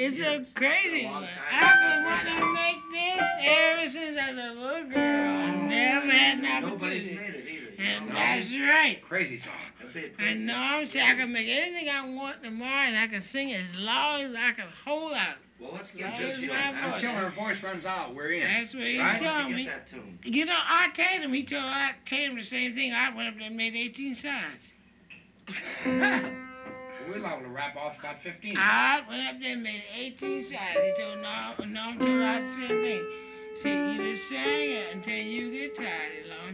It's years. so crazy. A long Man. time. I've been wanting to make this ever since I was a little girl. I never had an Nobody's opportunity. made it either. And No. that's right. Crazy song. That'd be a I crazy know song. I'm saying I can make anything I want tomorrow and I can sing it as loud as I can hold out. Well, let's Yeah, get it's just my voice. Until her voice runs out, we're in. That's what he Right? told Once you me. get that tune. You know, I told him, I told him the same thing. I went up there and made 18 sides. We're liable to wrap off about 15. I went up there and made 18 sides. He told no, I'm told I the same thing. See, you just sing it until you get tired. As long